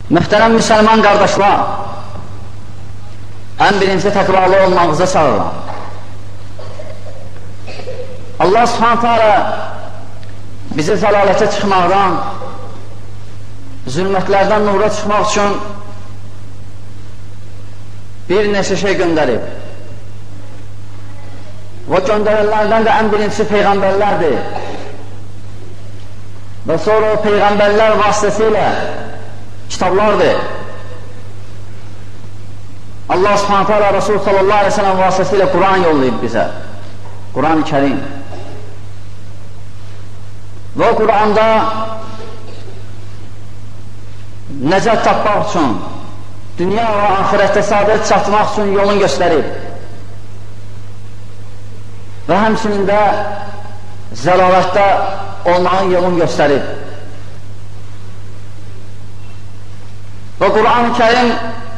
Mühtərəm müsəlman qardaşlar, ən birinci təqvalı olmağınıza çağırıram. Allah subhanət hələ bizi zəlalətə çıxmaqdan, zülmətlərdən nura çıxmaq üçün bir neçə şey göndərib. Və göndərənlərdən də ən birincisi Peyğəmbərlərdir. Və sonra o Peyğəmbərlər vasitəsilə kitablardır. Allah subhanət hələ Rasul sallallahu aleyhi ve sellem vasitəsilə Quran yollayıb bizə. Quran-ı Kərim. Və o Quranda nəcət tapmaq üçün, dünya və ahirətdə saadət çatmaq üçün yolun göstərib. Və həmçinin də zəlalətdə olmağın yolun göstərib. Və Quran-ı Kərim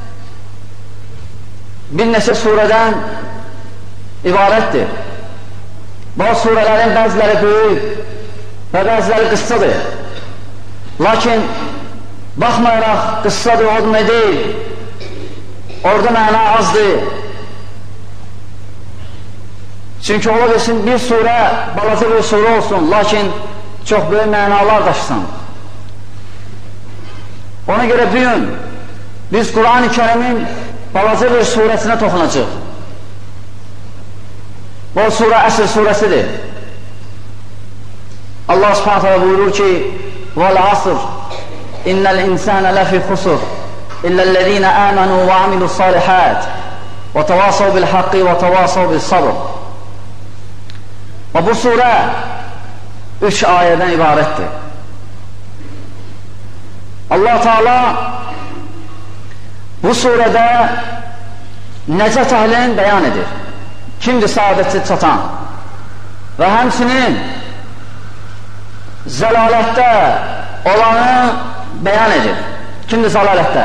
bir neçə surədən ibarətdir. Bu surələrin bəziləri böyük və bəziləri qıssadır. Lakin baxmayaraq qıssadır, o demək deyil, orada məna azdır. Çünki ola bilsin bir surə, balaca bir surə olsun, lakin çox böyük mənalar daşısın. Ona görə bir gün biz Quran-ı Kərimin balaca bir surəsinə toxunacaq. Bu surə Əsr surəsidir. Allah subhanət hələ buyurur ki, وَالْعَصْرِ إِنَّ الْإِنسَانَ لَفِي خُسُرٍ إِلَّا الَّذِينَ آمَنُوا وَعَمِلُوا الصَّالِحَاتِ وَتَوَاصَوْا بِالْحَقِّ وَتَوَاصَوْا بِالصَّبْرِ. Və bu surə 3 ayədən ibarətdir. Allah Teala bu surədə nəcət əhlini bəyan edir. Kimdir saadətçi çatan? Və həmçinin zəlalətdə olanı bəyan edir. Kimdir zəlalətdə?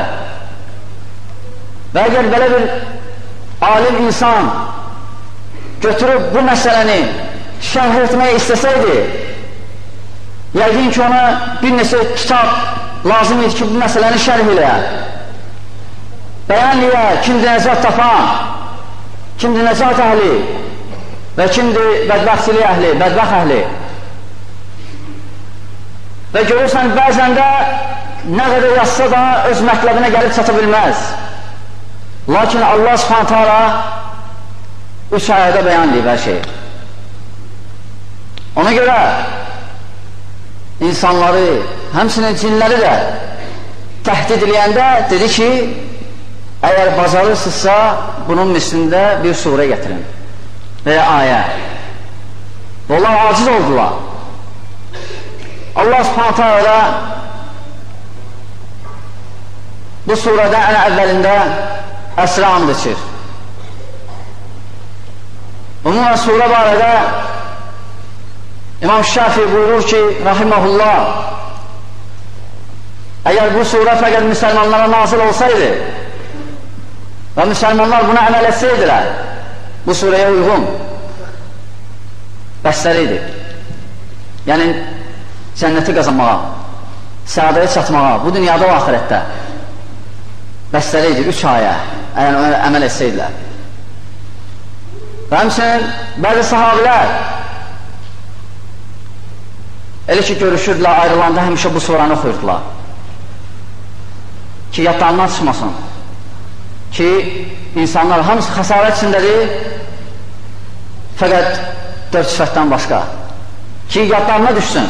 Və əgər belə bir alim insan götürüb bu məsələni şərh etmək istəsəydi, yəqin ki ona bir neçə kitab lazım idi ki bu məsələni şərh eləyə, bəyan eləyə, kimdir nəcət tapan, kimdir nəcət əhli və kimdir bədbəxtçilik əhli, bədbəxt əhli. Və görürsən, bəzən də nə qədər yazsa da öz mətləbinə gəlib çata bilməz. Lakin Allah subhanət hələ 3 ayədə bəyan edib hər şey. Ona görə insanları, həmçinin cinləri də təhdid ediləyəndə dedi ki, əgər bacarırsınızsa bunun mislində bir surə gətirin və ya ayə. Onlar aciz oldular. Allah subhanətə alə bu surədə ən əvvəlində əsrə and içir. Bununla surə barədə İmam Şafi buyurur ki, rahiməhullah, əgər bu surə fəqət müsəlmanlara nazil olsaydı və müsəlmanlar buna əməl etsəydilər, bu surəyə uyğun bəsləriydi. Yəni, cənnəti qazanmağa, səadəyə çatmağa, bu dünyada və axirətdə bəsləriydi, 3 ayə, əgər əməl etsəydilər. Və həmçinin bəzi sahabilər elə ki görüşürdülər, ayrılanda həmişə bu surəni oxuyurdular ki yadlarından çıxmasın ki insanlar hamısı xəsarət içindədir fəqət 4 sifətdən başqa ki yadlarına düşsün.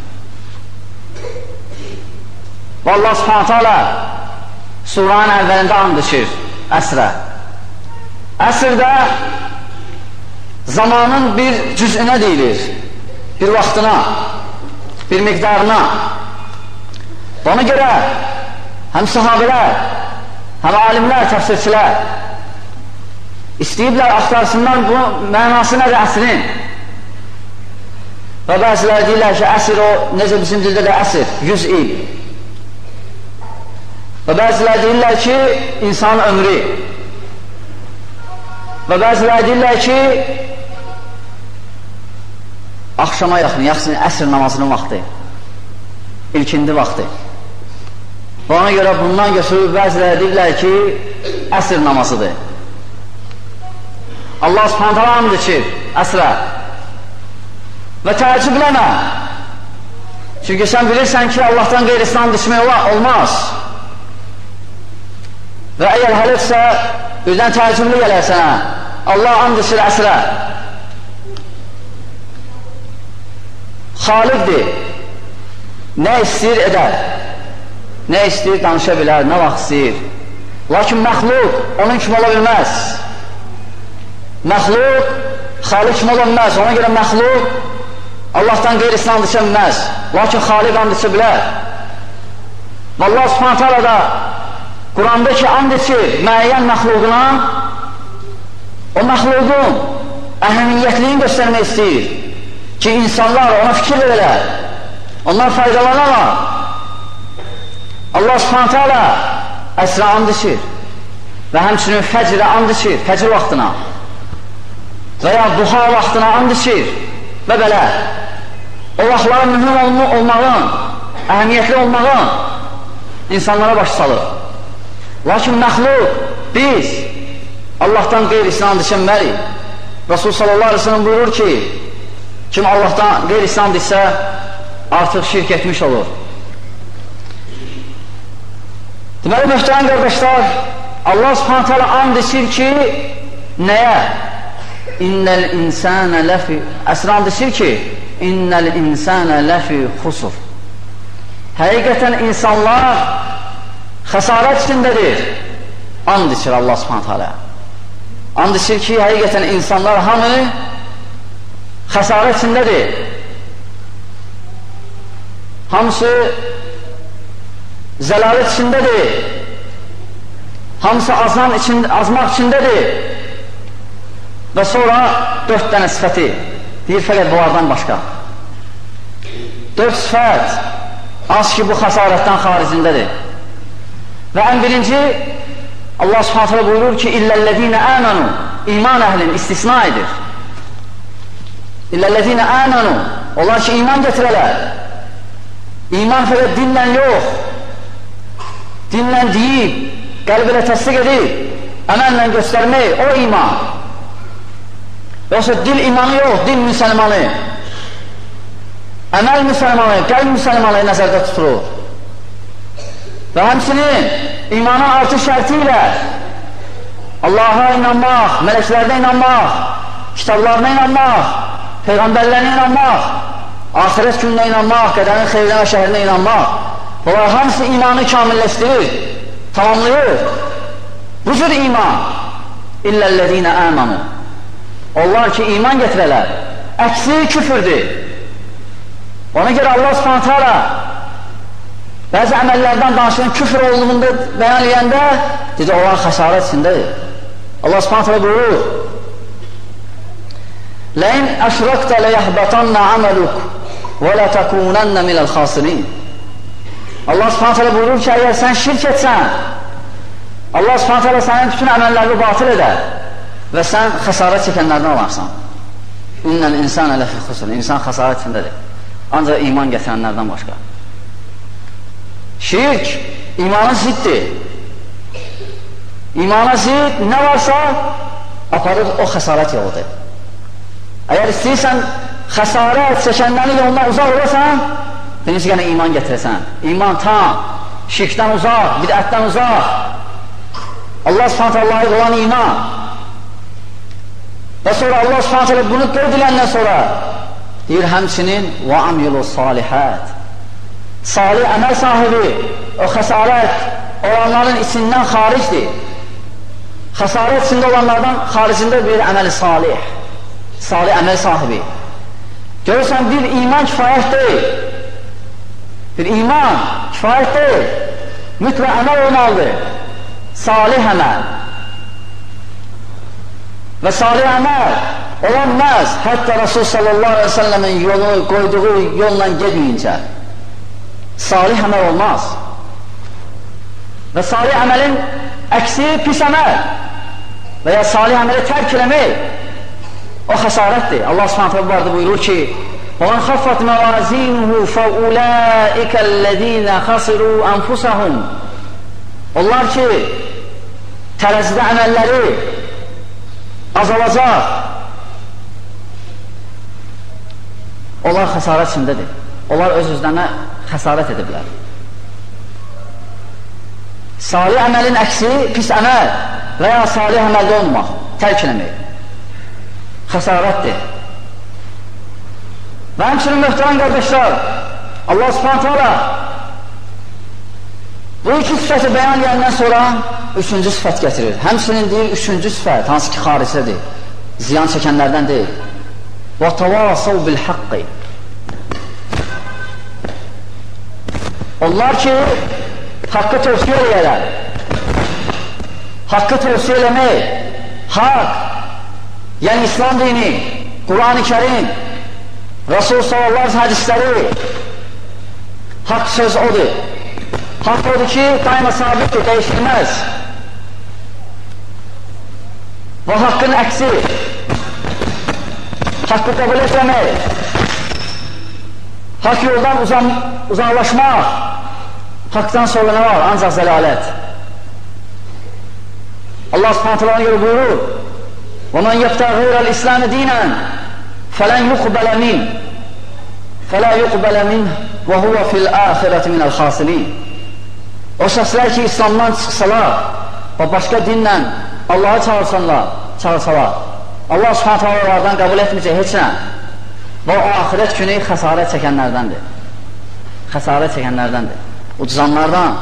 Və Allah subhanətə alə suranın əvvəlində and içir əsrə. Əsrdə zamanın bir cüzünə deyilir, bir vaxtına, bir miqdarına. Ona görə həm sahabələr, həm alimlər, təfsirçilər istəyiblər, axtarsınlar bu mənası nədir əsrin. Və bəzilər deyirlər ki, əsr o, necə bizim dildə də əsr, 100 il. Və bəzilər deyirlər ki, insanın ömrü. Və bəzilər deyirlər ki, axşama yaxın, yaxın əsr namazının vaxtı, ilkindi vaxtı. Və ona görə bundan götürüb bəziləri deyirlər ki, əsr namazıdır. Allah subhanət hala and içir əsrə. Və təəccübləmə. Çünki sən bilirsən ki, Allahdan qeyrisini and içmək olmaz. Və əgər həlifsə, birdən təəccüblü gələr sənə. Allah and içir əsrə. Xaliqdir. Nə istəyir edər. Nə istəyir danışa bilər, nə vaxt istəyir. Lakin məxluq onun kimi ola bilməz. Məxluq xaliq kimi ola bilməz. Ona görə məxluq Allahdan qeyrisini and içə bilməz. Lakin xaliq and içə bilər. Və Allah subhanət hala da Quranda ki, and içir müəyyən məxluquna, o məxluqun əhəmiyyətliyini göstərmək istəyir ki, insanlar ona fikir verirlər, onlar faydalanarlar. Allah subhanət hala əsrə and içir və həmçinin fəcrə and içir, fəcr vaxtına və ya duha vaxtına and içir və belə. O vaxtların mühüm olmağın, əhəmiyyətli olmağın insanlara baş salır. Lakin məxluq, biz Allahdan qeyrisini and içənmərik. Rasul sallallahu aleyhi ve sellem buyurur ki, kim Allahdan qeyrisini and içsə, artıq şirk etmiş olur. Deməli, möhtərəm qardaşlar, Allah subhanət hala and içir ki, nəyə? İnnəl insənə ləfi, əsrə and içir ki, innəl insənə ləfi xusur. Həqiqətən insanlar xəsarət içindədir. And içir Allah subhanət hala. And içir ki, həqiqətən insanlar hamı xəsarət içindədir. Hamısı zəlalət içindədir. Hamısı azmaq içindədir. Və sonra 4 dənə sifəti deyir, fəqət bunlardan başqa. 4 sifət az ki, bu xəsarətdən xaricindədir. Və ən birinci, Allah subhanət hala buyurur ki, İlləl-ləzīnə əmənu, iman əhlin istisna edir. İlləl-ləzīnə əmənu, onlar ki, iman getirələr. İman fəqət dinlə yox, dinlə deyib, qəlb ilə təsdiq edib, əməllə göstərmək, o iman. Yoxsa dil imanı yox, dil müsəlmanı. Əməl müsəlmanı, qəlb müsəlmanı nəzərdə tutulur. Və həmçinin imanın artı şərti ilə Allaha inanmaq, mələklərdə inanmaq, kitablarına inanmaq, peyğəmbərlərinə inanmaq, axirət gününə inanmaq, qədərin xeyrinə və şəhərinə inanmaq. Bunlar hamısı imanı kamilləşdirir, tamamlayır. Bu cür iman, illəl-ləzīnə əmənu. Onlar ki, iman getirələr, əksi küfürdür. Ona görə Allah subhanət hala bəzi əməllərdən danışılan küfür olduğunda bəyan edəndə, dedi, onlar xəsarət içindədir. Allah subhanət hala buyurur, Ləin əşrəqtə ləyəhbətannə əməluk və lətəkunənnə miləl xasirin. Allah subhanət hala buyurur ki, əgər sən şirk etsən, Allah subhanət hala sənin bütün əməllərini batıl edər və sən xəsarət çəkənlərdən olarsan. İnnəl insənə ləfi xusur. İnsan xəsarət içindədir. Ancaq iman gətirənlərdən başqa. Şirk imana ziddir. İmana zid nə varsa aparır o xəsarət yoludur. Əgər istəyirsən xəsarət çəkənlərin yoluna uzaq olasan, birinci gənə iman gətirəsən. İman tam, şirkdən uzaq, bidətdən uzaq. Allah subhanət Allah'a olan iman. Və sonra Allah subhanət bunu qeyd edəndən sonra deyir həmçinin və amilu salihət. Salih əməl sahibi, o xəsarət olanların içindən xaricdir. Xəsarət içində olanlardan xaricində bir əməl salih. Salih əməl sahibi. Görürsən, bir iman kifayət deyil. Bir iman kifayət deyil. Mütləq əməl olmalıdır. Salih əməl. Və salih əməl olanmaz, hətta Rasul sallallahu aleyhi ve sellemin yolu qoyduğu yolla gedməyincə. Salih əməl olmaz. Və salih əməlin əksi pis əməl və ya salih əməli tərk eləmək o xəsarətdir. Allah subhanətə barədə buyurur ki, وَمَنْ خَفَّتْ مَوَازِينُهُ فَأُولَٰئِكَ الَّذِينَ خَسِرُوا أَنفُسَهُمْ onlar ki, tərəzidə əməlləri azalacaq, onlar xəsarət içindədir. Onlar öz-özlərinə xəsarət ediblər. Salih əməlin əksi pis əməl və ya salih əməldə olmaq, tərk eləmək. Xəsarətdir. Və həmçinin möhtərəm qardaşlar, Allah Subhanahu taala bu iki sifəti bəyan edəndən sonra üçüncü sifət gətirir. Həmçinin deyir, üçüncü sifət, hansı ki xaricədir, ziyan çəkənlərdən deyil. وَتَوَاصَوْ بِالْحَقِّ Onlar ki, haqqı tövsiyə eləyərlər. Haqqı tövsiyə eləmək, haqq, yəni İslam dini, Quran-ı Kerim, Rasul sallallahu aleyhi hədisləri, haqq söz odur. Haqq odur ki, daima sabitdir, dəyişilməz. Və haqqın əksi, haqqı qəbul etməmək, haqq yoldan uzaqlaşmaq, haqqdan sonra nə var? Ancaq zəlalət. Allah subhanahu ta'ala görə buyurur, وَمَنْ يَبْتَغِ غَيْرَ الْإِسْلَامِ دِينًا فَلَنْ يُقْبَلَ مِنْهُ فَلَا يُقْبَلَ مِنْهُ وَهُوَ فِي الْآخِرَةِ مِنَ الْخَاسِرِينَ O şəxslər ki, İslamdan çıxsalar və başqa dinlə Allah'a çağırsalar, Allah subhanahu ta'ala onlardan qəbul etməyəcək heç nə və o axirət günü xəsarət çəkənlərdəndir. Xəsarət çəkənlərdəndir. Ucuzanlardan.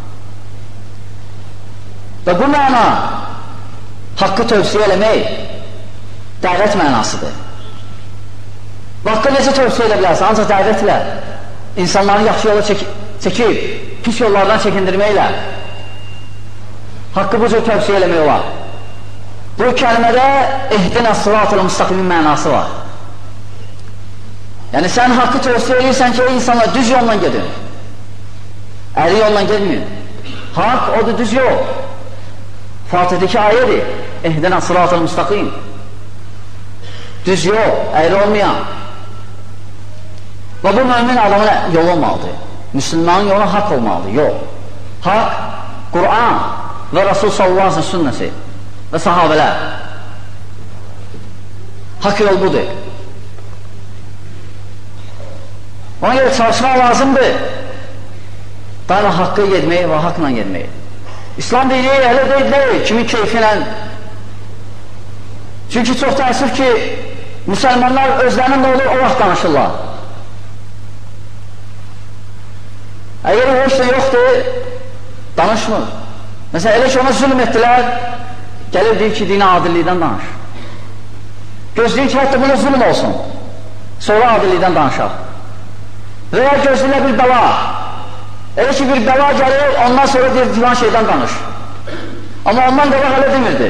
Və bu məna haqqı tövsiyə eləmək dəvət mənasıdır. Və haqqı necə tövsiyə edə bilərsə, ancaq dəvət ilə insanların yaxşı yola çəkib, pis yollardan çəkindirməklə haqqı bu cür tövsiyə eləmək olar. Bu kəlmədə ehdinə sırat-ı müstaqimin mənası var. Yəni sən haqqı tövsiyə edirsən ki, insanlar düz yolla gedin. Əyri yolla gedməyin. Haqq odur düz yol. Fatih'deki ayədir. Ehdinə sırat-ı müstaqim. Düz yol, əyri olmayan. Və bu mümin adamın yolu olmalıdır. Müslümanın yolu haqq olmalıdır. Yol. Haqq, Quran və Rasul sallallahu aleyhi ve sellem sünnəsi və sahabələr. Haqq yol budur. Ona görə çalışmaq lazımdır. Daima haqqı yedmək və haqqla yedmək. İslam dini elə deyil, kimin keyfi ilə. Çünki çox təəssüf ki, müsəlmanlar özlərinin də olur, o vaxt danışırlar. Əgər o işte yoxdur, danışmır. Məsələn, elə ki ona zülm etdilər, gəlir deyir ki, dini adillikdən danış. Gözləyir ki, hətta buna zülm olsun, sonra adillikdən danışaq. Və ya gözləyirlər bir bəla. Elə ki, bir bəla gəlir, ondan sonra deyir, filan şeydən danış. Amma ondan qəbaq elə demirdi.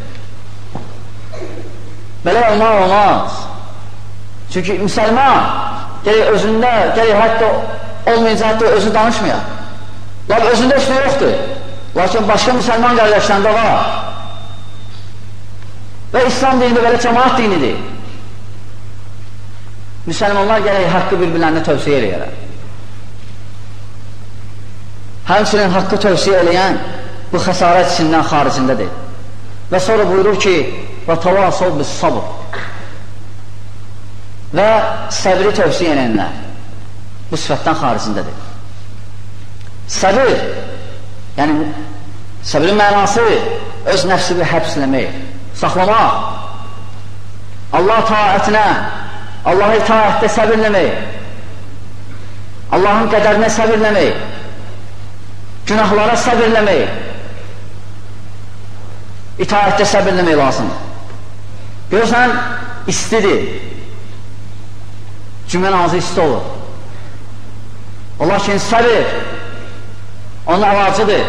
Belə olmaz. Çünki müsəlman gələk özündə, gələk hətta olmayınca hətta özü danışmaya. Lakin özündə üstü yoxdur. Lakin başqa müsəlman qardaşlarında var. Və İslam dinində belə cəmaat dinidir. Müsəlmanlar gələk haqqı bir-birlərinə tövsiyə eləyərək. Həmçinin haqqı tövsiyə eləyən bu xəsarət içindən xaricindədir. Və sonra buyurur ki, وَتَوَاسَوْ بِالصَّبْرِ Və səbri tövsiyə eləyənlər bu sifətdən xaricindədir. Səbir, yəni səbrin mənası öz nəfsini həbsləmək, saxlamaq, Allah taətinə, Allah'a itaətdə səbirləmək, Allahın qədərinə səbirləmək, günahlara səbirləmək, itaətdə səbirləmək lazım. Görürsən, istidir, cümlə ağzı isti olur. Lakin səbir onun əlacıdır.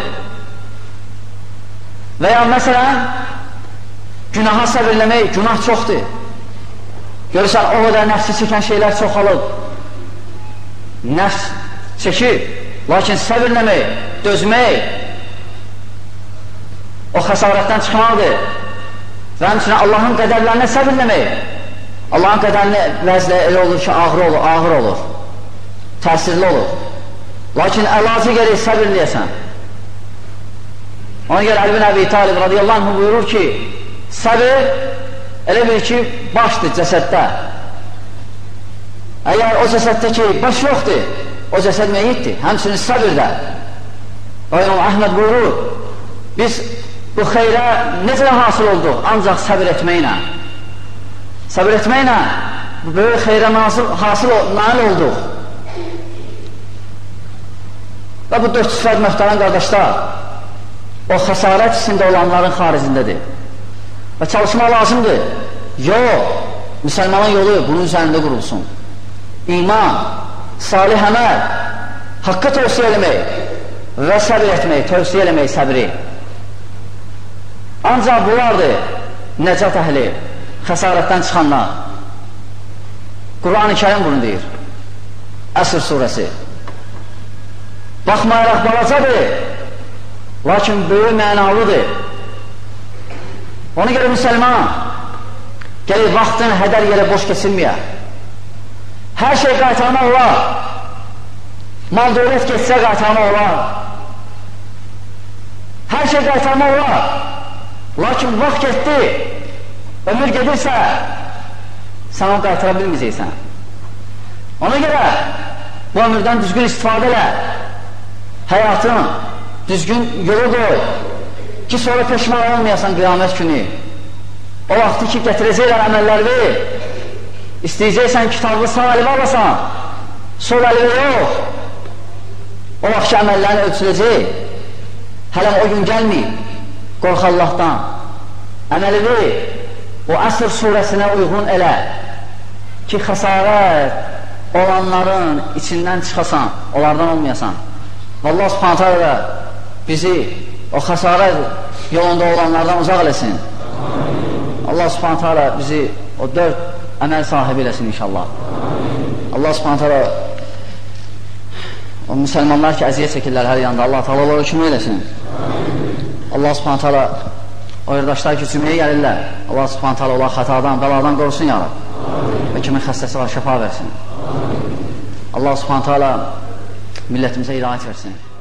Və ya məsələn, günaha səbirləmək, günah çoxdur. Görürsən, o qədər nəfsi çəkən şeylər çoxalıb. Nəfs çəkir, lakin səbirləmək, dözmək, o xəsarətdən çıxmalıdır. Və həmçinin Allahın qədərlərinə səbirləmək. Allahın qədərini vəzlə elə olur ki, ağır olur, təsirli olur. Lakin əlacı gərək səbirləyəsən. Ona görə Əli bin Əbi Talib radiyallahu anh buyurur ki, səbir elə bir ki, başdır cəsəddə. Əgər o cəsəddə ki, baş yoxdur, o cəsəd meyitdir, həmçinin səbirdə. İmam Əhməd buyurur, biz bu xeyrə necə hasıl olduq? Ancaq səbir etməklə. Səbir etməklə böyük xeyrə nail olduq. Və bu 4 sifət möhtərəm qardaşlar, o xəsarət içində olanların xaricindədir. Və çalışmaq lazımdır. Yox, müsəlmanın yolu bunun üzərində qurulsun. İman, salih əməl, haqqı tövsiyə eləmək və səbir etmək, tövsiyə eləmək səbri. Ancaq bunlardır nəcat əhli, xəsarətdən çıxanlar. Quran-ı Kərim bunu deyir. Əsr surəsi. Baxmayaraq balacadır, lakin böyük mənalıdır. Ona görə müsəlman gəlir vaxtını hədər yerə boş keçirməyə. Hər şey qaytarmaq olar. Mal dövlət geçsə qaytarmaq olar. Hər şey qaytarmaq olar. Lakin vaxt getdi, ömür gedirsə, sən onu qaytara bilməyəcəksən. Ona görə bu ömürdən düzgün istifadə elə. Həyatın düzgün yolu qoy ki, sonra peşman olmayasan qiyamət günü. O vaxtı ki, gətirəcəklər əməlləri, istəyəcəksən kitabı sağ əlivi alasan, sol əlivi yox. O vaxt ki, əməllərini ölçüləcək, hələm o gün gəlməyib, qorx Allahdan. Əməlivi o Əsr surəsinə uyğun elə ki, xəsarət olanların içindən çıxasan, onlardan olmayasan. Allah subhanət hələ bizi o xəsarət yolunda olanlardan uzaq eləsin. Allah subhanət hələ bizi o 4 əməl sahibi eləsin inşallah. Allah subhanət hələ o müsəlmanlar ki, əziyyət çəkirlər hər yanda, Allah təala onlara kömək eləsin. Allah subhanət hələ o yurdaşlar ki, cümləyə gəlirlər, Allah subhanət hələ onlar xətadan, bəladan qorusun ya Rab və kimin xəstəsi var, şəfa versin. Allah subhanət hələ millətimizə hidayət versin.